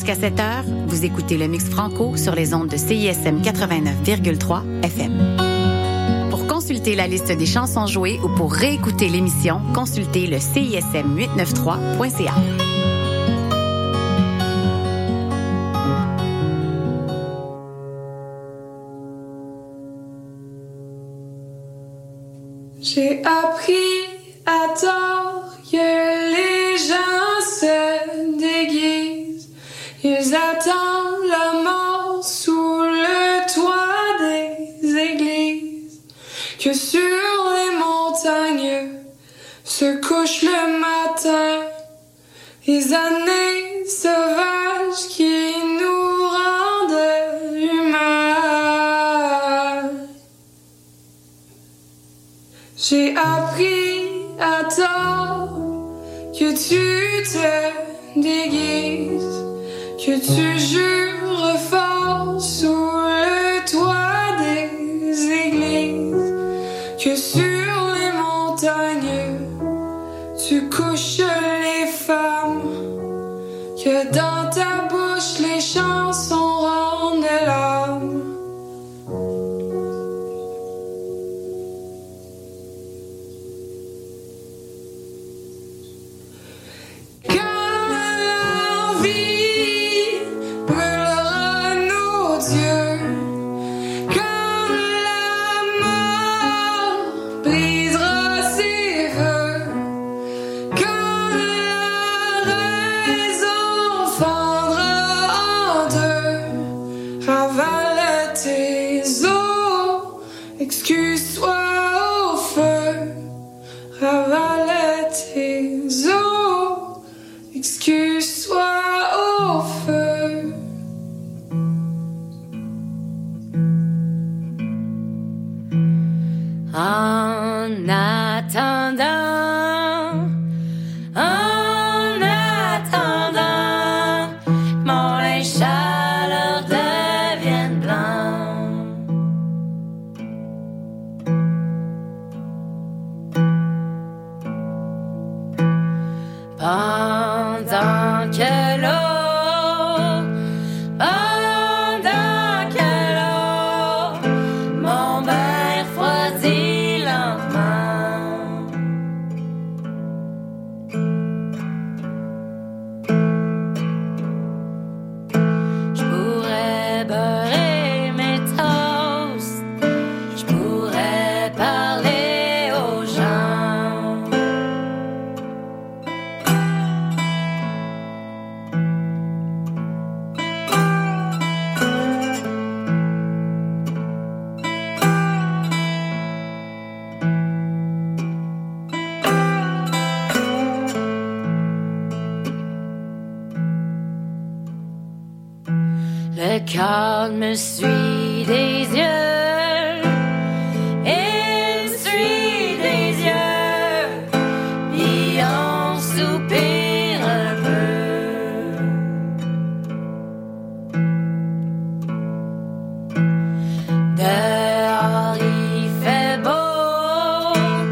Jusqu'à 7 heures, vous écoutez le Mix Franco sur les ondes de CISM 89,3 FM. Pour consulter la liste des chansons jouées ou pour réécouter l'émission, consultez le CISM893.ca. J'ai appris à tort que les gens se déguisent. Ils attendent la mort sous le toit des églises. Que sur les montagnes se couchent le matin les années sauvages qui nous rendent humains. J'ai appris à tort que tu te déguises, que tu jures fort sous le toit des églises, que sur les montagnes tu couches les femmes, que dans ta bouche les chansons rendent l'âme. Excuse-toi au feu, ravale tes os. Excuse-toi au feu. En attendant, mon linge chaleur devienne blanc. Pendant que l'eau, mon bain refroidit lentement. Je pourrais beurrer mes toasts, je pourrais parler aux gens. Le cœur me suit des yeux, il suit des yeux, puis on soupire un peu. Dehors il fait beau,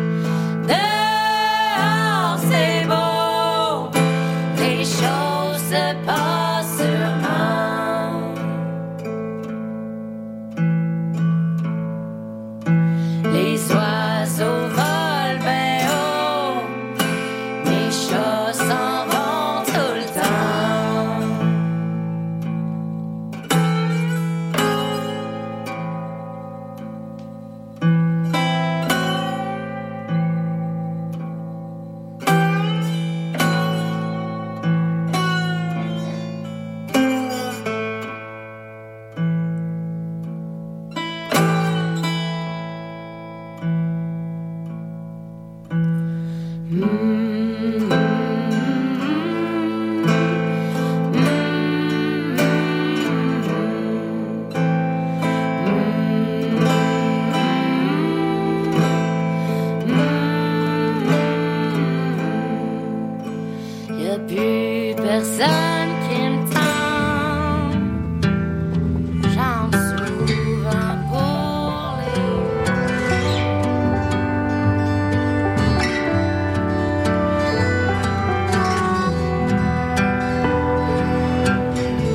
dehors c'est beau, les choses se passent sûrement. Les oiseaux volent bien haut, mes chats s'en vont tout le temps. Y'a plus personne qui me tente, j'en souvent pour les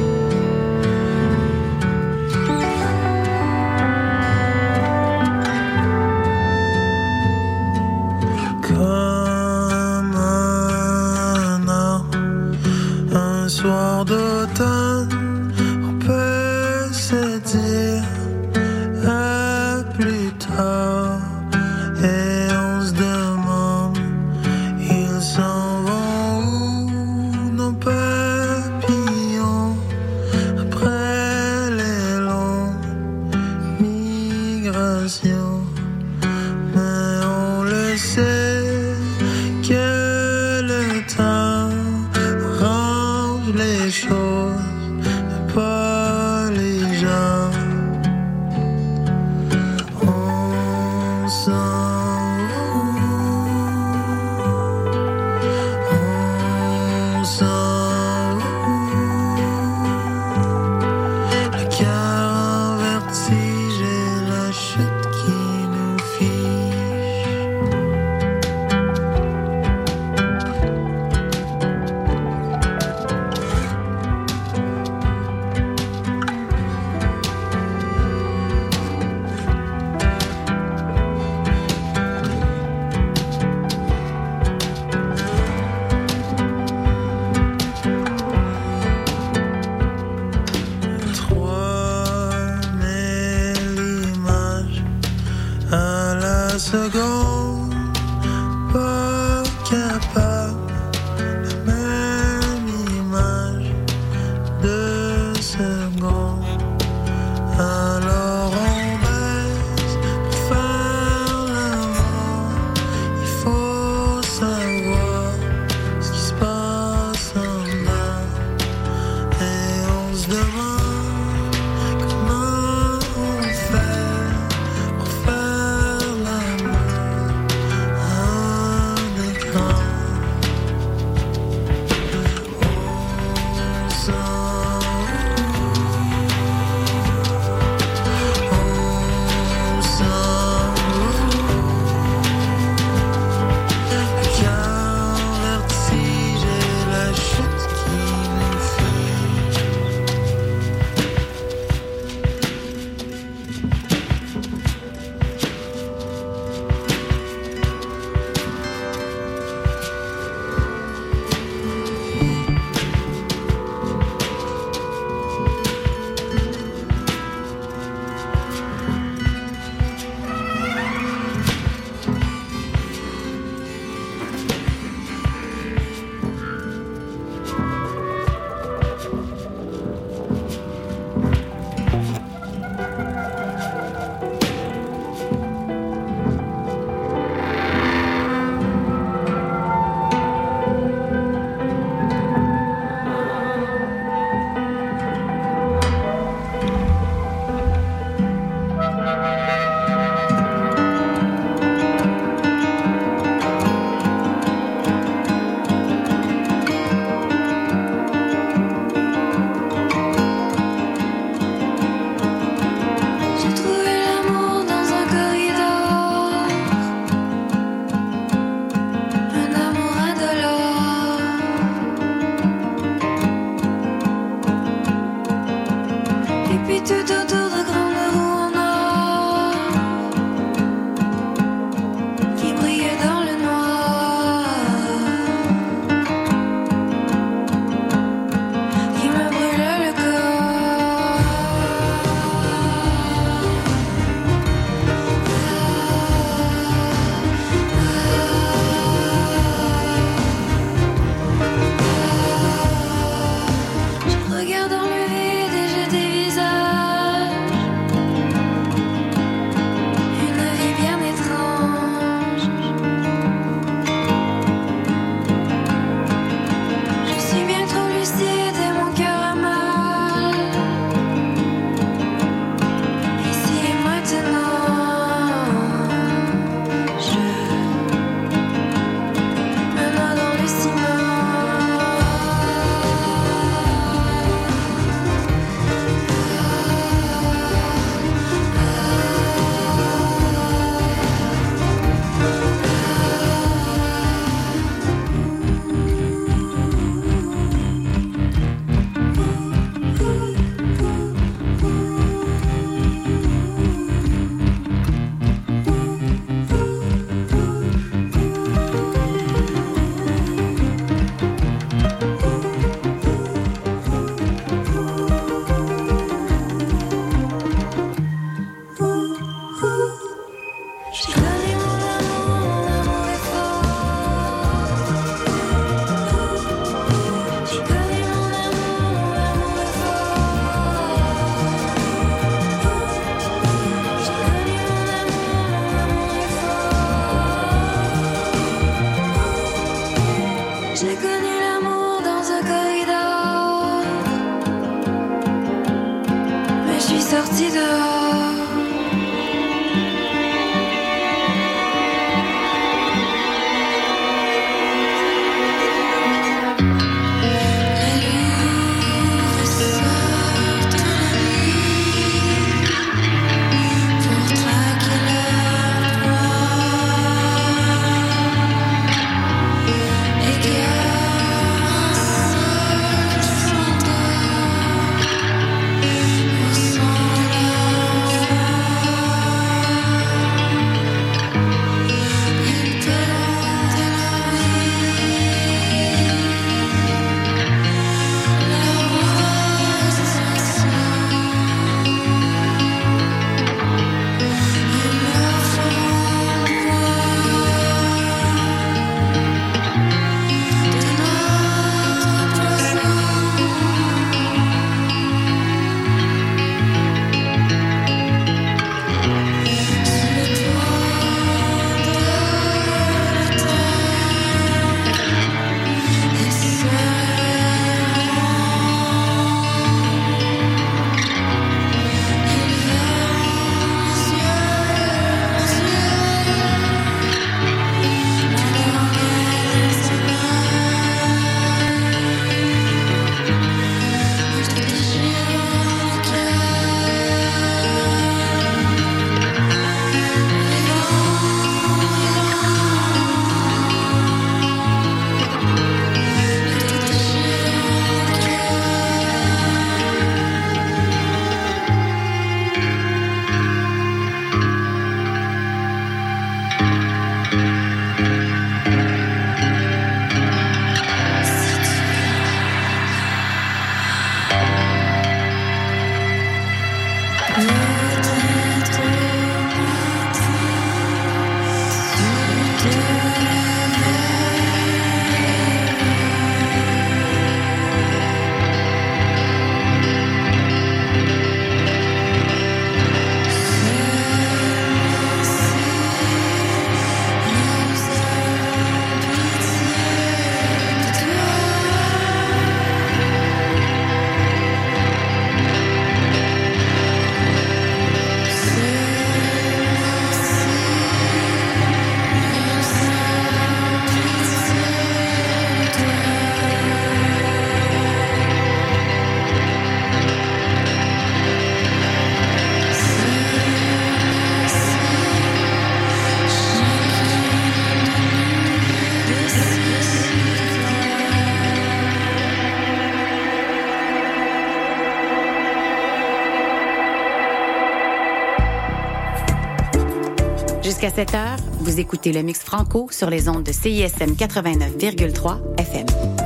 Jusqu'à 7 heures, vous écoutez le Mix Franco sur les ondes de CISM 89,3 FM.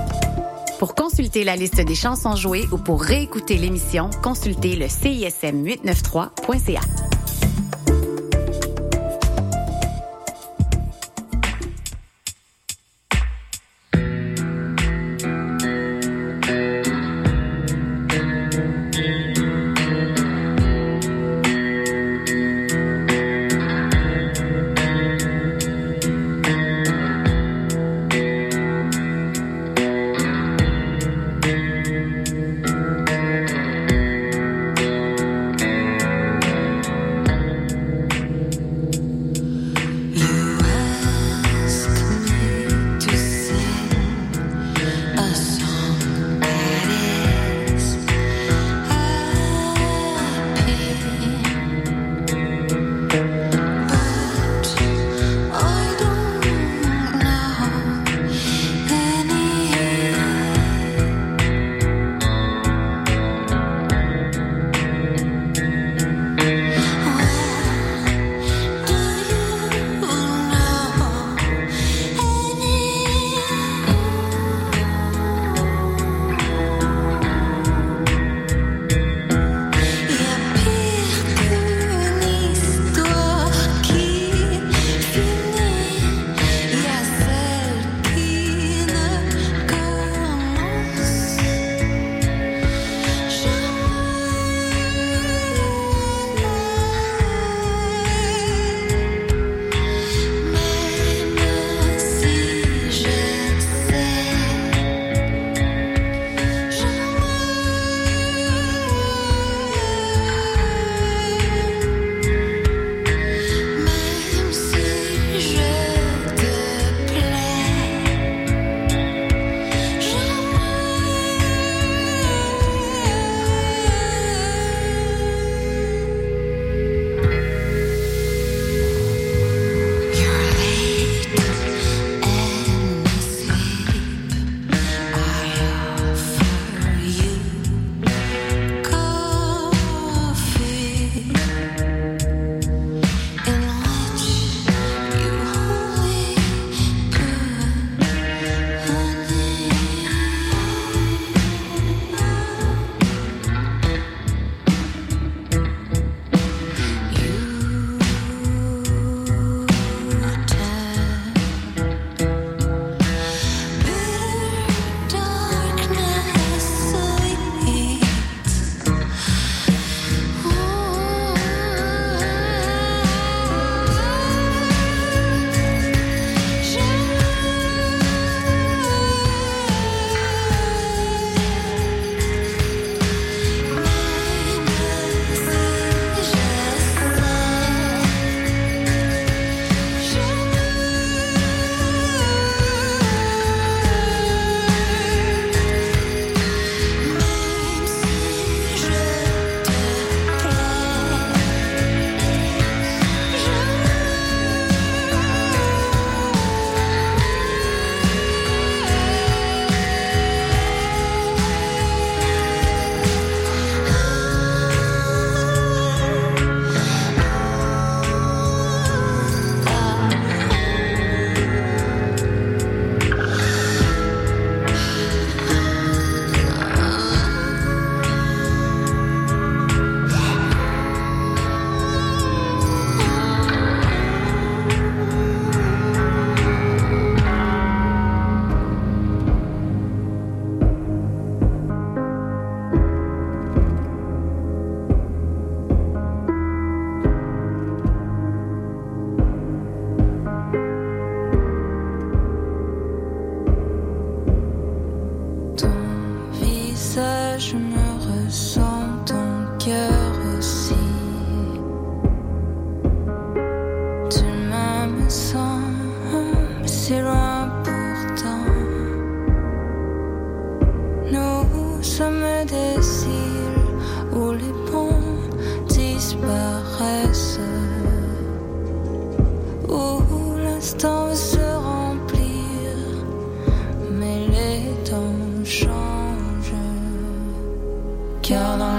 Pour consulter la liste des chansons jouées ou pour réécouter l'émission, consultez le CISM893.ca.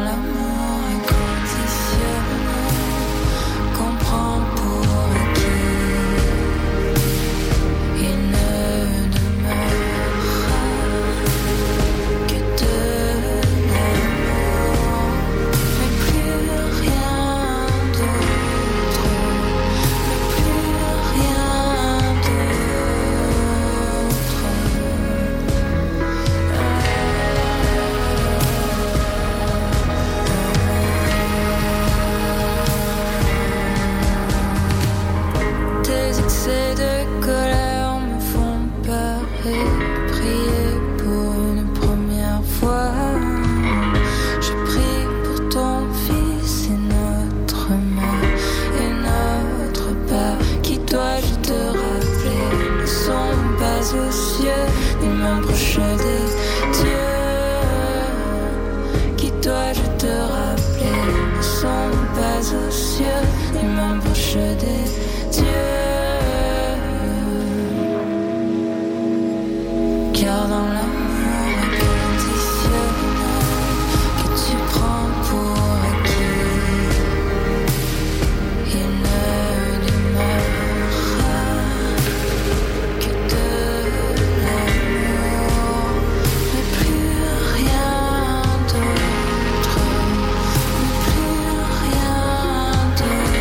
Comprends pour qui aux cieux, ni mains proches des dieux qui dois-je te rappeler ne sont pas aux cieux, ni mains proches des dieux. Car dans l'amour inconditionnel que tu prends pour acquis, il ne demeurera que de l'amour, mais plus rien d'autre, mais plus rien d'autre.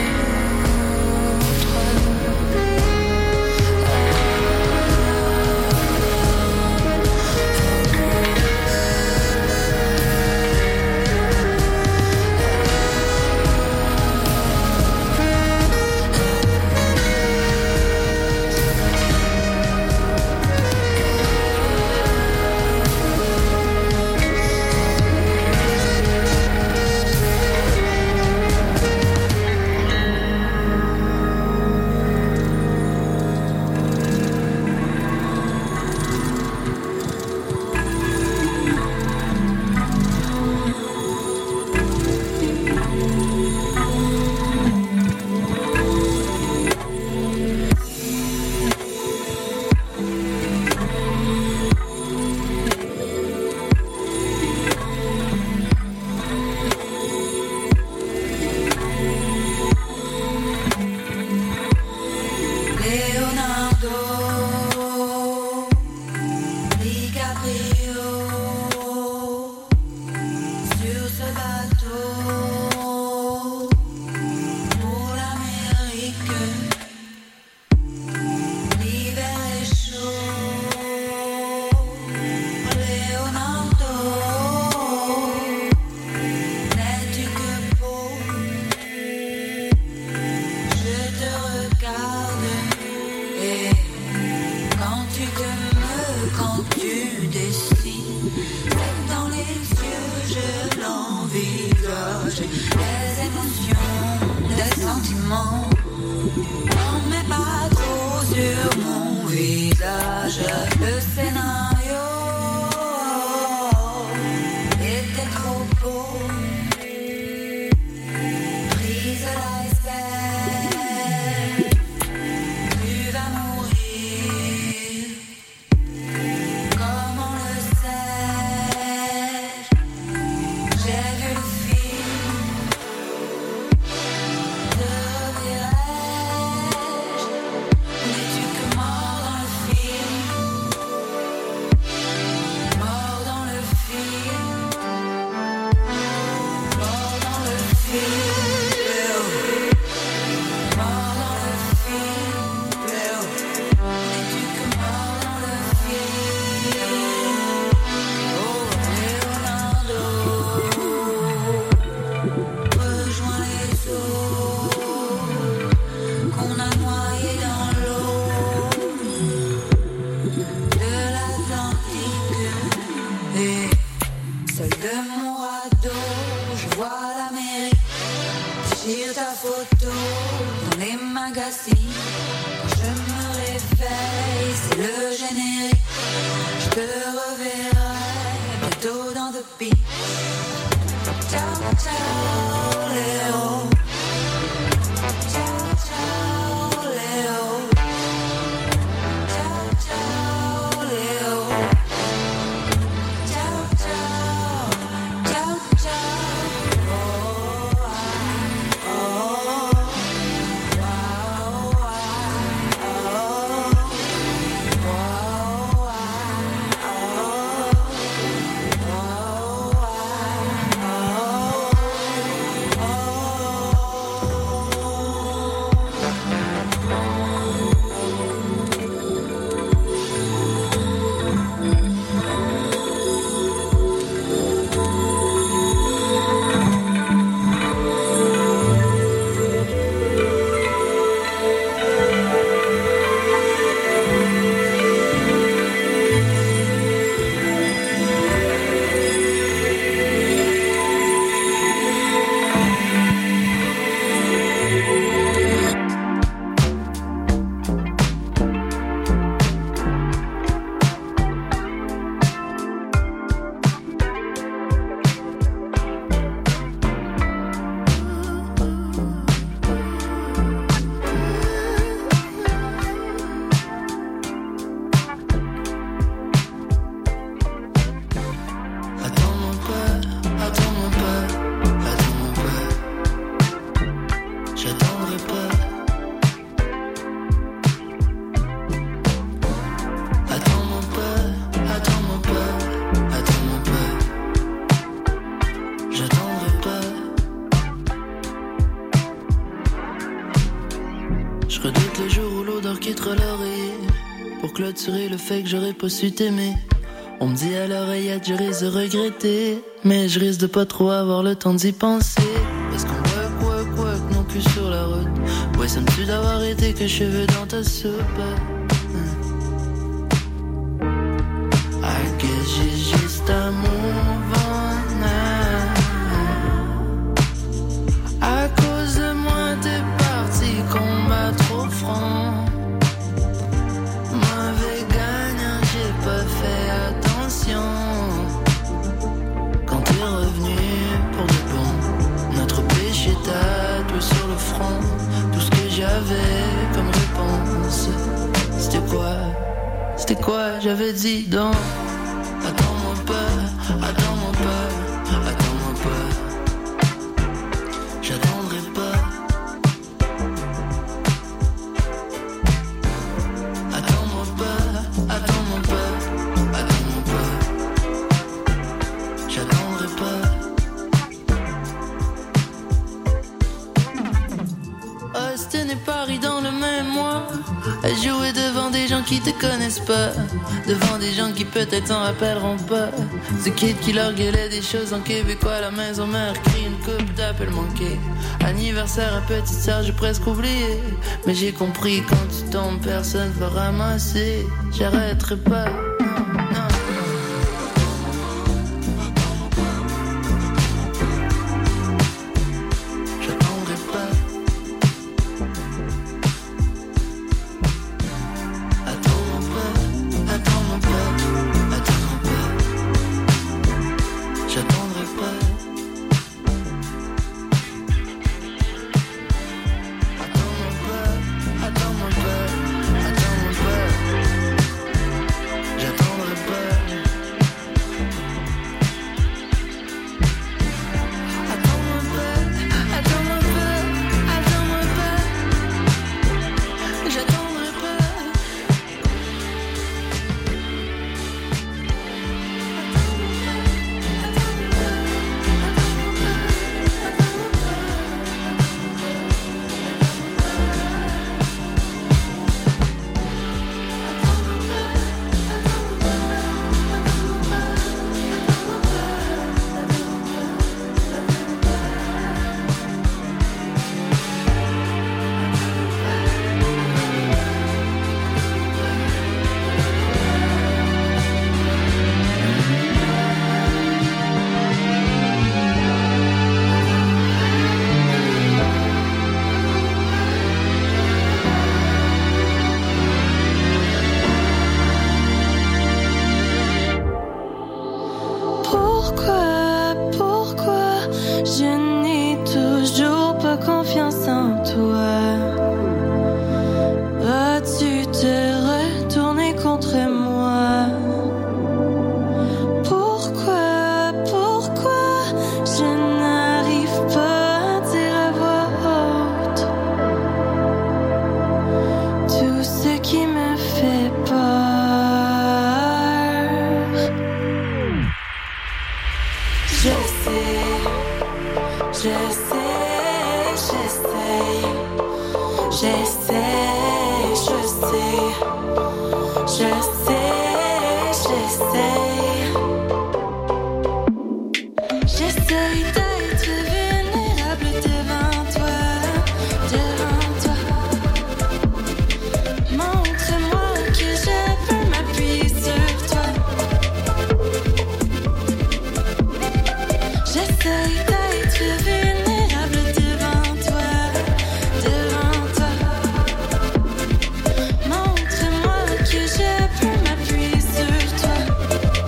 clôturer le fait que j'aurais pas su t'aimer. On me dit à l'oreillette, je risque de regretter, mais je risque de pas trop avoir le temps d'y penser. Parce qu'on work, non plus sur la route. Ouais, ça me tue d'avoir été que cheveux dans ta soupe. I guess j'ai juste à move on now. À cause de moi, t'es parti combat trop franc. Mauvais gagnant, j'ai pas fait attention. Quand t'es revenu pour de bon, notre péché tatoué sur le front. Tout ce que j'avais comme réponse, c'était quoi, j'avais dit donc. Attends-moi pas, j'attendrai pas. Attends-moi pas, j'attendrai pas. Austin et Paris dans le même mois, à jouer devant des gens qui te connaissent pas, devant des gens qui peut-être s'en rappelleront pas. Ce kid qui leur gueulait des choses en québécois, la maison mère crie une coupe d'appel manqué. Anniversaire à petite sœur, j'ai presque oublié, mais j'ai compris quand tu tombes, personne va ramasser. J'arrêterai pas. Montre-moi que je peux m'appuyer sur toi.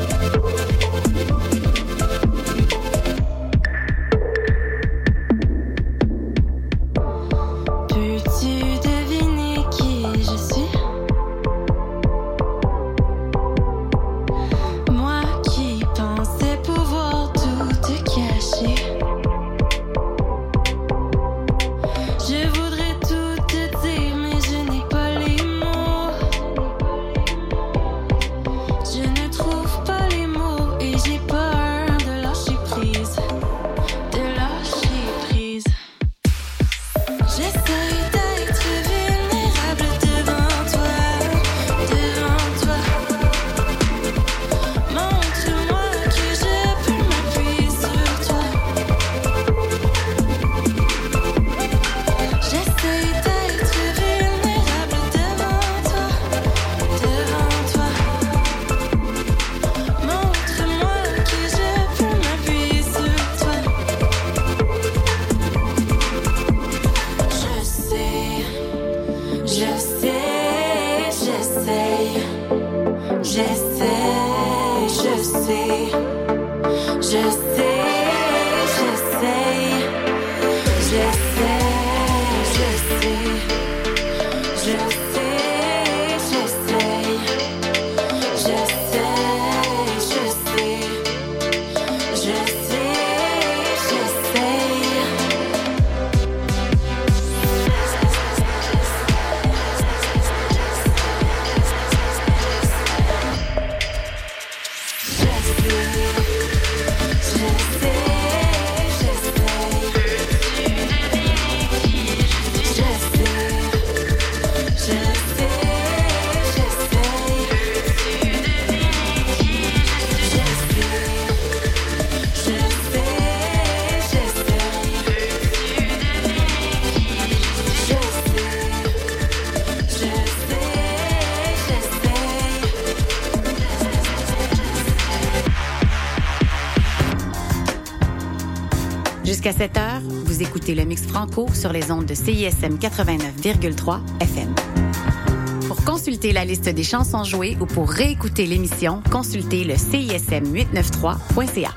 Jusqu'à 7h, vous écoutez le Mix Franco sur les ondes de CISM 89,3 FM. Pour consulter la liste des chansons jouées ou pour réécouter l'émission, consultez le CISM893.ca.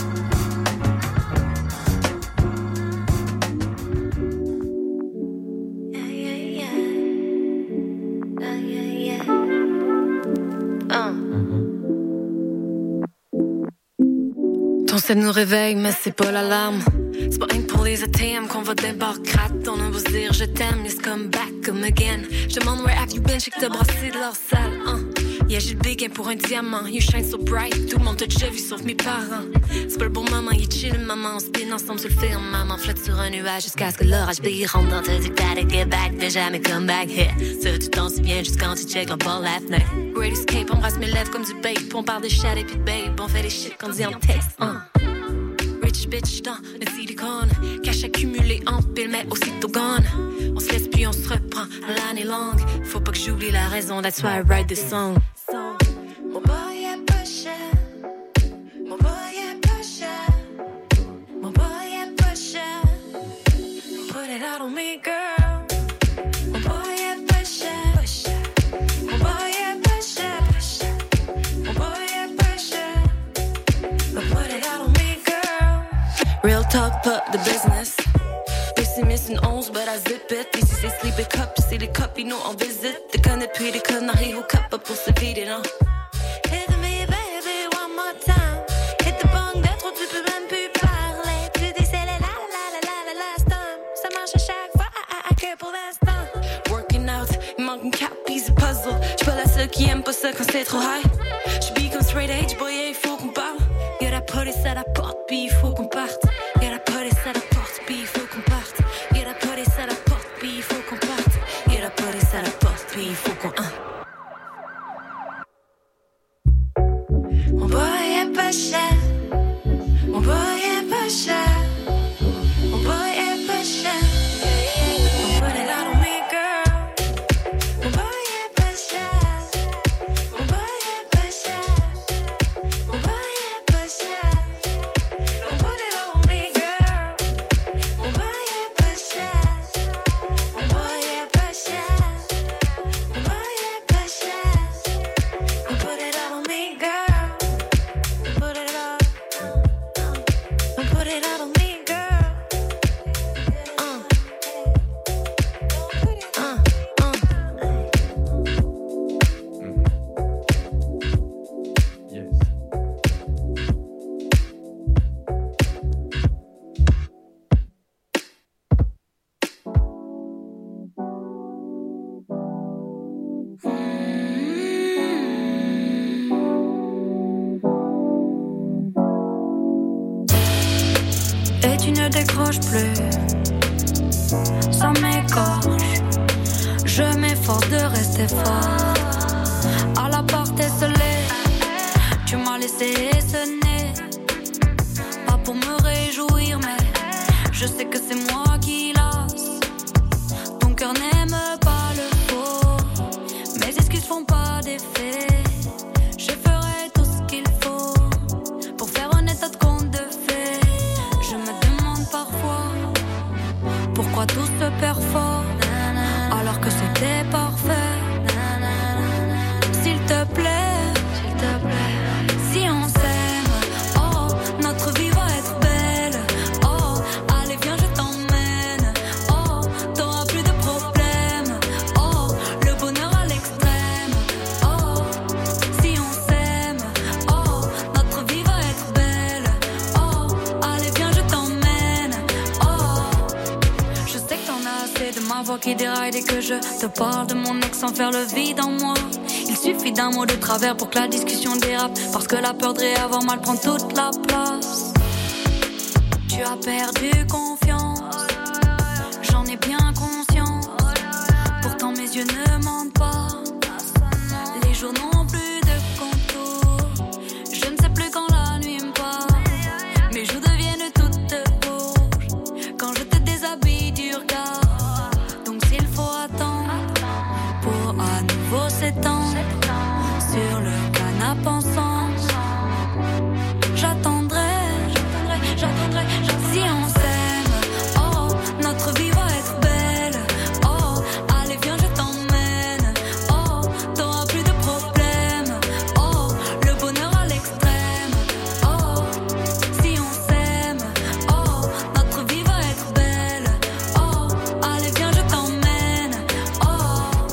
Ton set nous réveille, mais c'est pas l'alarme. C'est pas rien que pour les ATM qu'on va débarquer. On a beau se dire je t'aime, let's come back, come again. Je demande where have you been, j'ai que t'as brassé de leur salle. Yeah, j'ai le béguin pour un diamant. You shine so bright, tout le monde t'a déjà vu sauf mes parents. C'est pas le bon moment, il chill, maman. On spin ensemble sur le film, maman. Flotte sur un nuage jusqu'à ce que l'orage brille. Rentre dans ta dictate, get back, mais jamais come back. Yeah. Ça, tu t'en souviens jusqu'à quand tu check la ball la fenêtre. Great escape, on brasse mes lèvres comme du babe. On parle de chat et puis de babe. On fait des shit qu'on dit en texte. Rich bitch dans le silicone. Cash accumulé en pile, mais aussitôt gone. On se laisse puis on se reprend à l'année longue. Faut pas que j'oublie la raison, that's why I write this song. Mon boy est pas cher. Mon boy est pas cher. Mon boy est pas cher. Put it out on me, girl. Mon boy est pas cher. Mon boy est pas cher. Mon boy est pas cher. Put it out on me, girl. Real talk, pas de business. Pessimiste une 11, but I zip it. Ici c'est sleepy cup, c'est les copines en visite. Des connais puis des conneries au cap pour se vider, non? Hit me baby one more time. Hit the bong de trop, tu peux même plus parler. Tu dis c'est la last time. Ça marche à chaque fois, que pour l'instant. Working out, il manque une cap, piece of puzzle. J'suis pas la seule qui aime pas ça quand c'est trop high. J'suis comme straight edge, boy, yeah, il faut qu'on parle. Y'a la police à la porte, puis il faut qu'on parte. Y'a la police à la porte, puis il faut qu'on parte. Y'a la police à la porte, puis il faut qu'on parte. Y'a la police à la porte, puis il faut qu'on... Mon boy est pas cher. Mon boy est pas cher. Mon boy est pas cher. Put it out on me, girl. Mon boy est pas cher. Mon boy est pas cher. Mon boy est pas cher. Put it out on me, girl. Mon boy est pas cher. Mon boy est pas cher. Mon boy est pas cher. Put it out on me, girl. Put it out. Put it out on me, girl. Et tu ne décroches plus, ça m'égorge. Je m'efforce de rester fort. À la porte esselée, tu m'as laissé sonner. Pas pour me réjouir, mais je sais que c'est moi qui lasse. Ton cœur n'aime pas le faux. Mes excuses font pas d'effet. Je ferai tout ce qu'il faut pour faire un état de compte de fait. Je me demande parfois pourquoi tout se perd fort alors que c'était parfait. S'il te plaît, voix qui déraille dès que je te parle de mon ex sans faire le vide en moi. Il suffit d'un mot de travers pour que la discussion dérape, parce que la peur de réavoir mal prend toute la place. Tu as perdu confiance, j'en ai bien conscience. Pourtant mes yeux ne mentent pas, les jours n'ont plus de contour. Je ne sais plus quand la nuit me parle, mes joues deviennent toutes rouges quand je te déshabille du regard. Donc s'il faut attendre pour à nouveau s'étendre sur le canapé ensemble, j'attendrai. Si on s'aime, oh, notre vie va être belle. Oh, allez viens je t'emmène. Oh, t'auras plus de problèmes. Oh, le bonheur à l'extrême. Oh, si on s'aime, oh, notre vie va être belle. Oh, allez viens je t'emmène. Oh,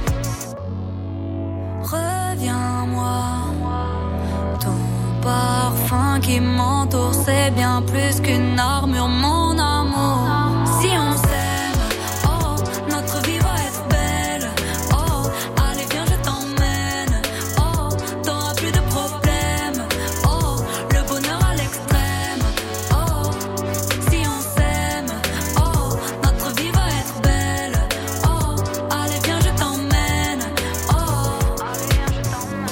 reviens-moi. Ton parfum qui m'entoure, c'est bien plus qu'une armure, mon amour. Si on s'aime, oh, notre vie va être belle. Oh, allez viens je t'emmène. Oh, t'auras plus de problèmes. Oh, le bonheur à l'extrême. Oh, si on s'aime, oh, notre vie va être belle. Oh, allez viens je t'emmène. Oh, allez viens je t'emmène.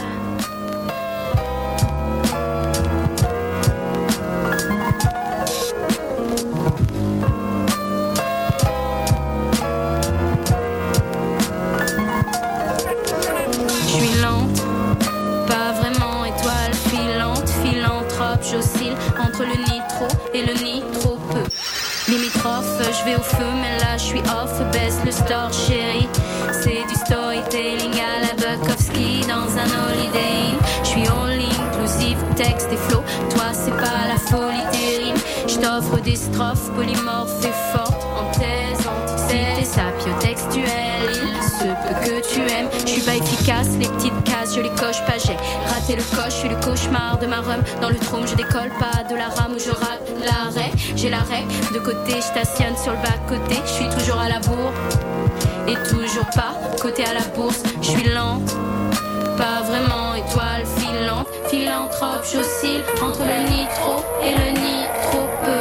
J'oscille entre le nitro et le nitro peu. Limitrophe, je vais au feu, mais là je suis off. Baisse le store, chérie. C'est du storytelling à la Bukowski dans un holiday inn. Je suis all inclusive, texte et flow. Toi, c'est pas la folie des rimes. Je t'offre des strophes polymorphes et fortes. En thèse, antithèse, sapiotextuelle. Il se peut que tu aimes. Je suis pas efficace, les petites cases, je les coche pas. J'ai raté le coche, je suis le cauchemar de ma rhum. Dans le trône, je décolle pas de la rame où je rate l'arrêt. J'ai l'arrêt de côté, je stationne sur le bas-côté. Je suis toujours à la bourre et toujours pas côté à la bourse. Je suis lente, pas vraiment étoile filante. Philanthrope, j'oscille entre le nitro et le nitro peu.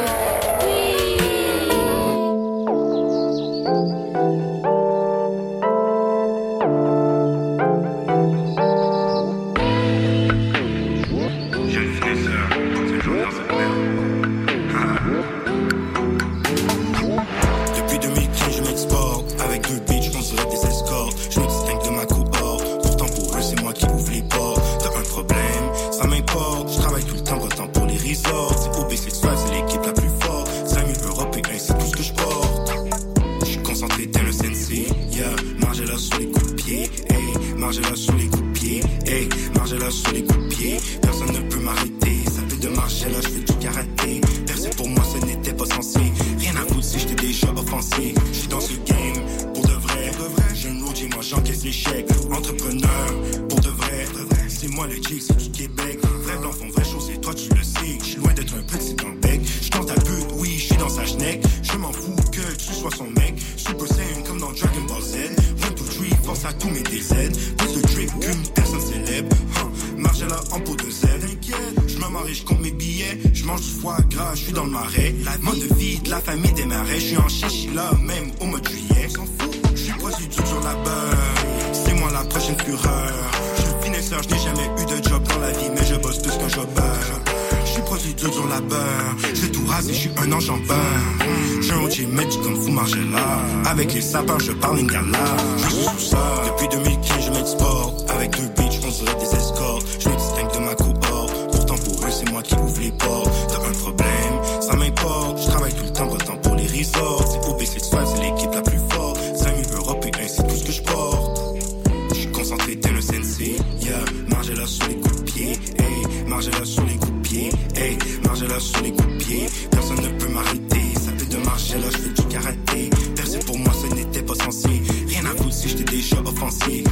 Avec les sapins, je parle lingala. Je suis sous ça. Depuis 2015, je m'exporte. Avec deux bitches, on serait des escortes. Je me distingue de ma cohorte. Pourtant, pour eux, c'est moi qui ouvre les portes. T'as un problème, ça m'importe. Je travaille tout le temps, votant pour les resorts. C'est OB, c'est Swag, c'est l'équipe la plus forte. 5000 européens, c'est tout ce que je porte. Je suis concentré, t'es le sensei. Yeah, margez-la sur les coups de pied. Hey, margez-la sur les coups de pied. Hey, margez-la sur les coups de pied. Personne ne peut m'arrêter. Ça fait de marcher là, je fais du karaté. Pour moi ce n'était pas censé. Rien à foutre si j'étais déjà offensé.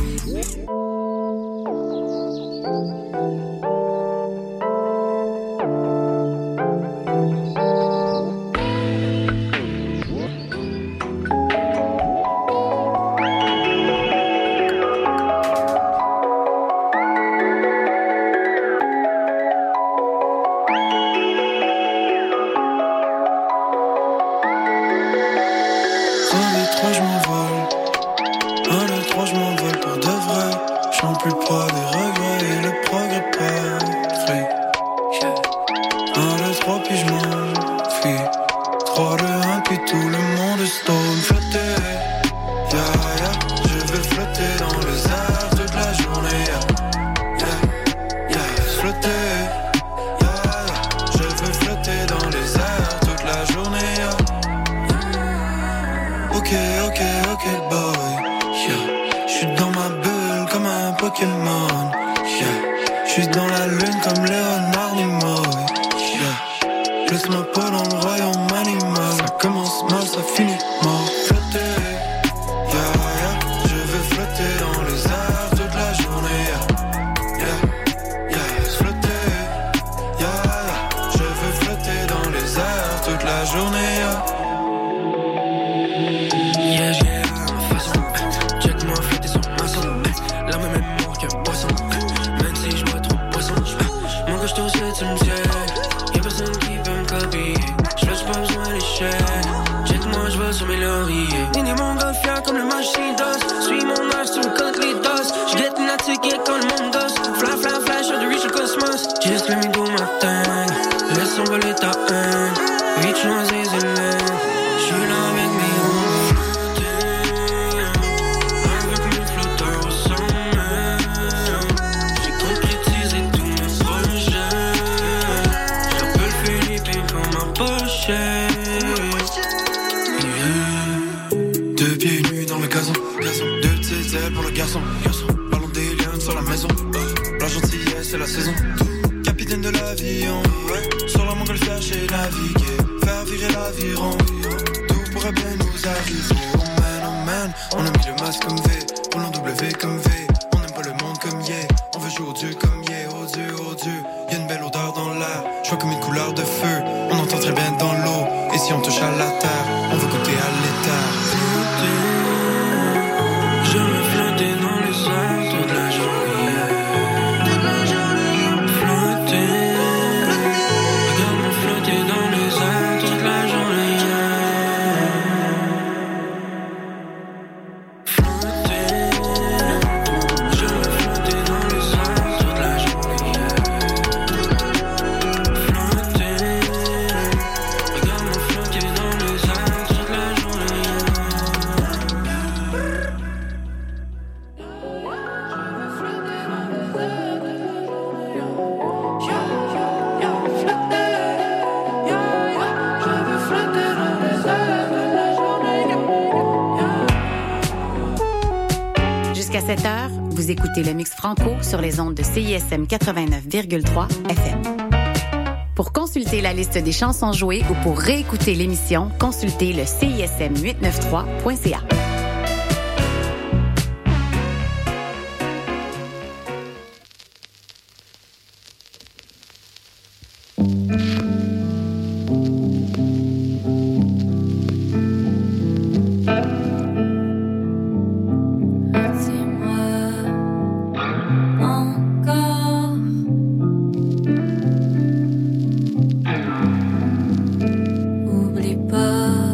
J'suis dans la lune comme Léonard Nimoy. Yeah. Laisse-moi pas dans le royaume animal. Ça commence mal, ça finit mal. Flotter, yeah, yeah. Je veux flotter dans les airs toute la journée. Yeah, yeah, flotter, yeah, yeah. Je veux flotter dans les airs toute la journée. Yeah, yeah, ma façon. Check-moi flotter sur ma zone. La même mémoire qu'un poisson. Même si je bois trop de poisson. Mon gars, j't'ose le tu me sais. Y'a personne qui peut me copier. J'fais pas besoin d'échec. Check-moi, j'vole sur mes lauriers. Nini mon gars, fier comme le machine d'os. Suis mon âge, tu me comptes les doses. J'guette une ticket quand le monde gosse. Fly, fly, fly, je reach le cosmos. Just let me do my thing. Laisse envoler ta haine. Vite choisis de l'air. J'suis là avec mes Deux pieds nus dans le gazon. Deux petites ailes pour le garçon. Ballon des lions sur la maison. La gentillesse c'est la saison. Capitaine de l'avion. Sur la montgolfière j'ai navigué. Faire virer l'aviron. Tout pourrait bien nous arriver. Oh man, on a mis le masque comme V. On l'a W comme V. On n'aime pas le monde comme yeah. On veut jouer au Dieu comme yeah. Oh Dieu. Y'a une belle odeur dans l'air. Je vois comme une couleur de feu. On entend très bien dans l'eau. Et si on touche à la terre, on veut goûter à l'éther. Je veux flotter dans les airs toute la journée. Flotter. Regarde-moi flotter dans les airs toute la journée. Flotter. Je veux flotter dans les airs toute la journée. Flotter. Regarde-moi flotter dans les airs toute la journée. Jusqu'à 7h, vous écoutez le Mix Franco sur les ondes de CISM 89,3 FM. Pour consulter la liste des chansons jouées ou pour réécouter l'émission, consultez le CISM893.ca. Oublie pas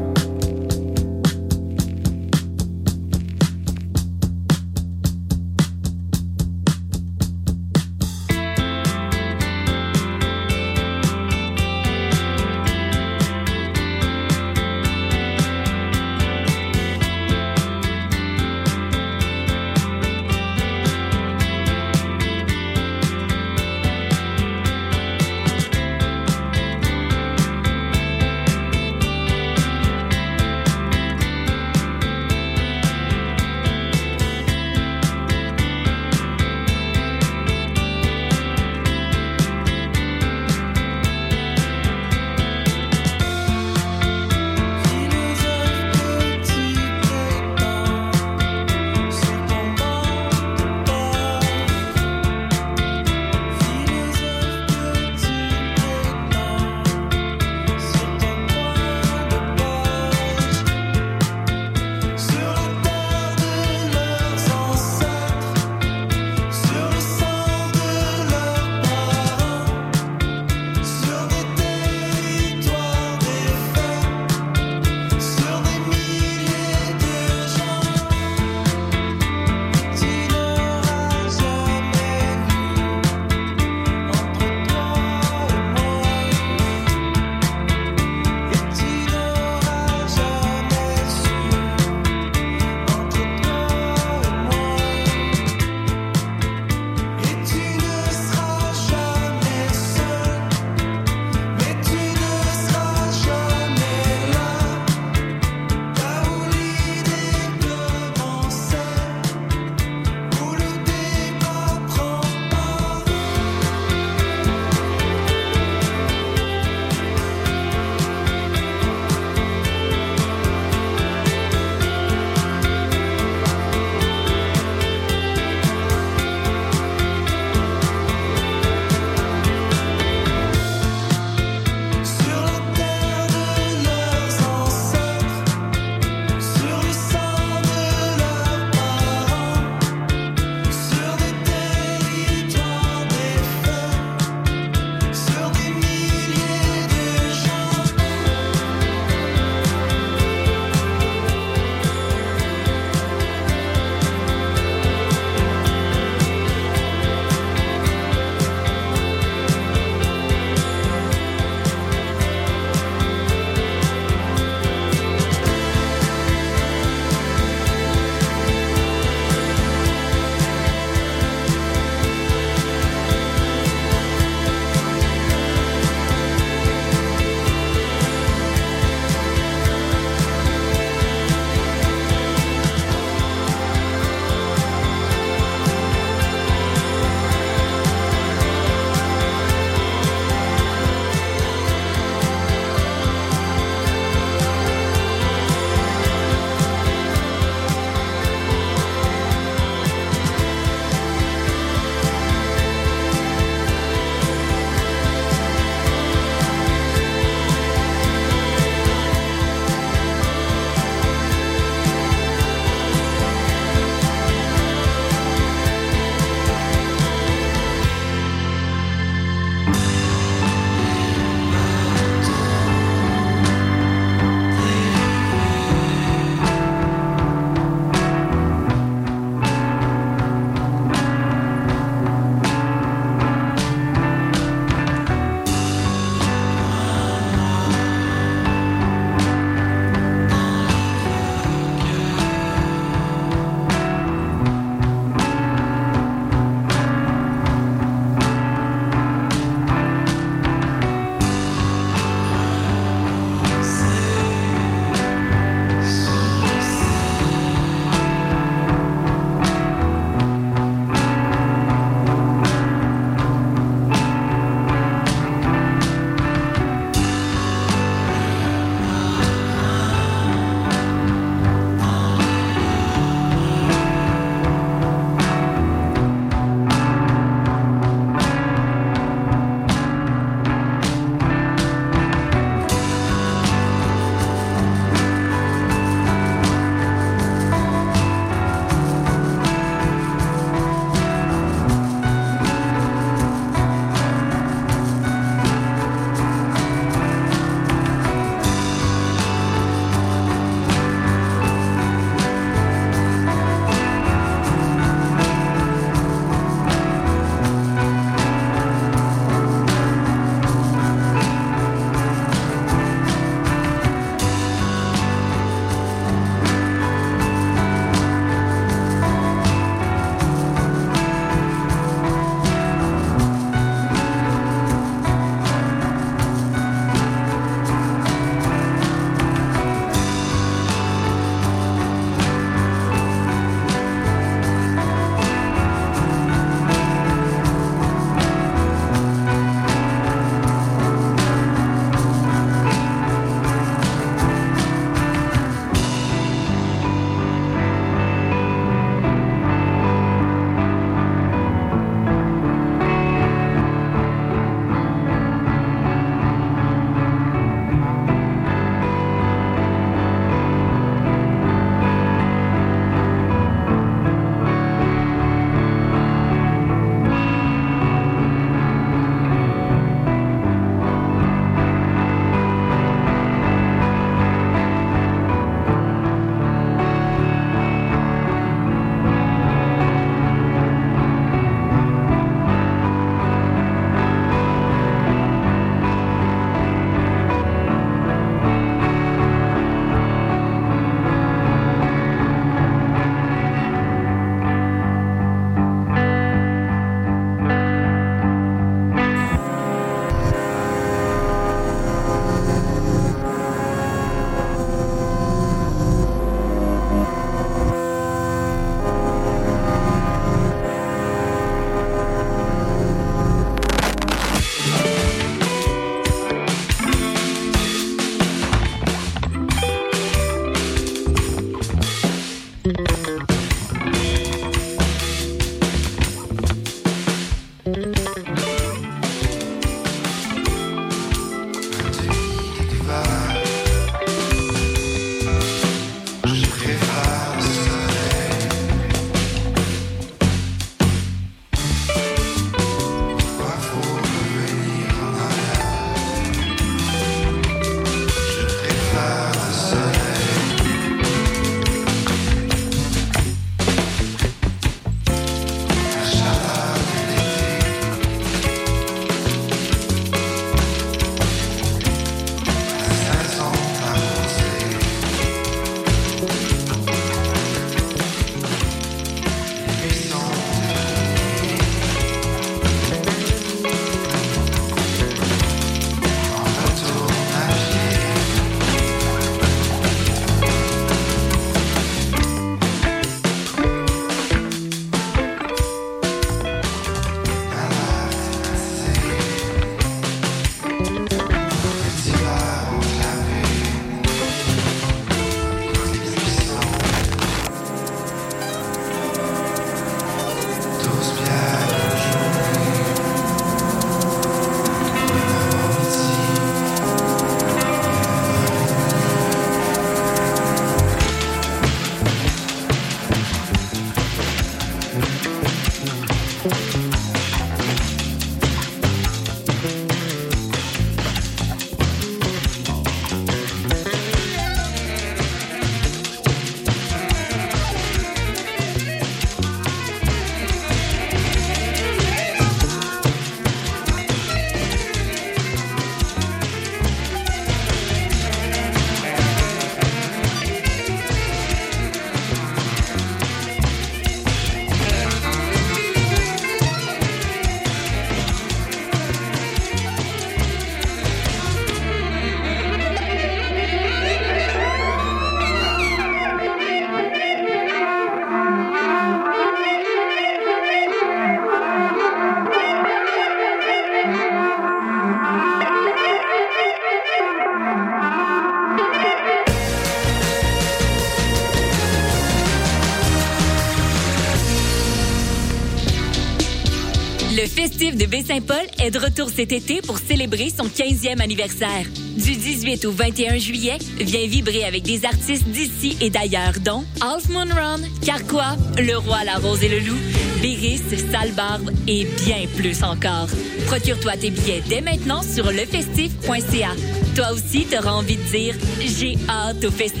Le Festif de Baie-Saint-Paul est de retour cet été pour célébrer son 15e anniversaire. Du 18 au 21 juillet, viens vibrer avec des artistes d'ici et d'ailleurs, dont Half Moon Run, Carquois, Le Roi, la Rose et le Loup, Béris, Sale Barbe et bien plus encore. Procure-toi tes billets dès maintenant sur lefestif.ca. Toi aussi, t'auras envie de dire « J'ai hâte au festif ».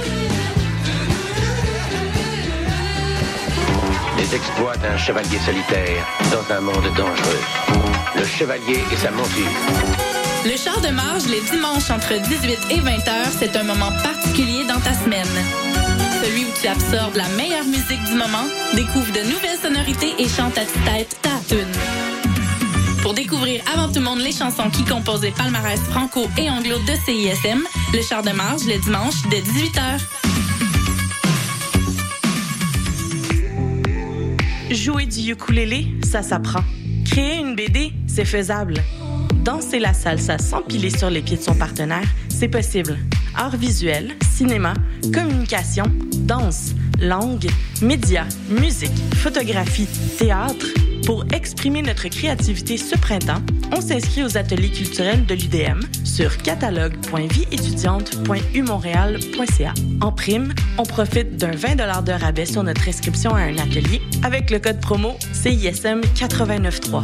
Les exploits d'un chevalier solitaire dans un monde dangereux. Le chevalier et sa monture. Le char de marge, les dimanches entre 18 et 20 heures, c'est un moment particulier dans ta semaine. Celui où tu absorbes la meilleure musique du moment, découvre de nouvelles sonorités et chante à tue-tête ta tune. Pour découvrir avant tout le monde les chansons qui composent les palmarès franco et anglo de CISM, le char de marge, le dimanche, dès 18h. Jouer du ukulélé, ça s'apprend. Créer une BD, c'est faisable. Danser la salsa sans piler sur les pieds de son partenaire, c'est possible. Art visuel, cinéma, communication, danse, langue, médias, musique, photographie, théâtre. Pour exprimer notre créativité ce printemps, on s'inscrit aux ateliers culturels de l'UDM sur catalogue.vieétudiante.umontréal.ca. En prime, on profite d'un 20 $ de rabais sur notre inscription à un atelier avec le code promo CISM 89.3.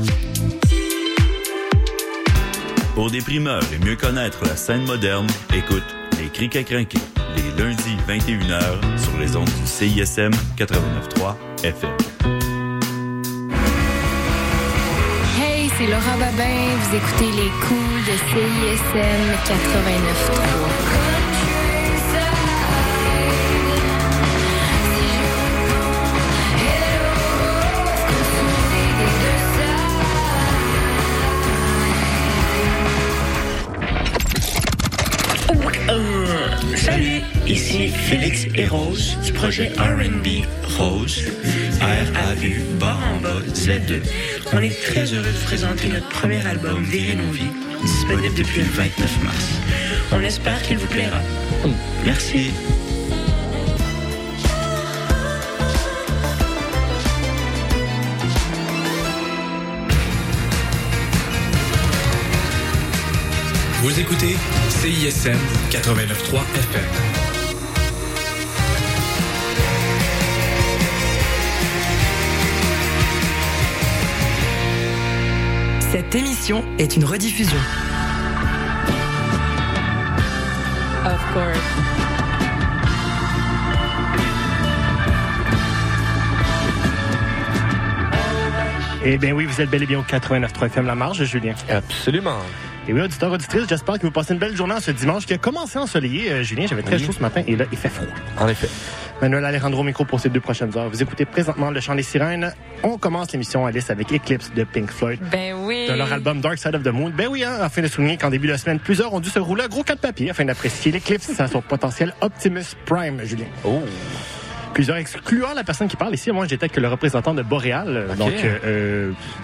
Pour des primeurs et mieux connaître la scène moderne, écoute Les Crics à crinquer, les lundis 21h sur les ondes du CISM 89.3 FM. Hey, c'est Laura Babin, vous écoutez Les Cools de CISM 89.3. Salut, ici Félix et Rose du projet R&B Rose, R-A-U, bas en bas, Z2. On est très heureux de présenter notre premier album Virer nos vies, disponible depuis le 29 mars. On espère qu'il vous plaira. Merci. Vous écoutez CISM 89.3 FM. Cette émission est une rediffusion. Of course. Eh bien oui, vous êtes bel et bien au 89.3 FM La Marge, Julien. Absolument. Et oui, auditeurs, auditrices, j'espère que vous passez une belle journée ce dimanche qui a commencé ensoleillé. Julien, j'avais très chaud ce matin et là, il fait froid. En effet. Manuel Alejandro micro pour ces 2 prochaines heures. Vous écoutez présentement Le Chant des Sirènes. On commence l'émission Alice avec Eclipse de Pink Floyd. Ben oui. De leur album Dark Side of the Moon. Ben oui, afin de souligner qu'en début de semaine, plusieurs ont dû se rouler un gros 4 papier afin d'apprécier l'Eclipse à son potentiel Optimus Prime, Julien. Oh. Plusieurs excluant la personne qui parle ici. Moi, j'étais que le représentant de Boréal. Okay. Donc,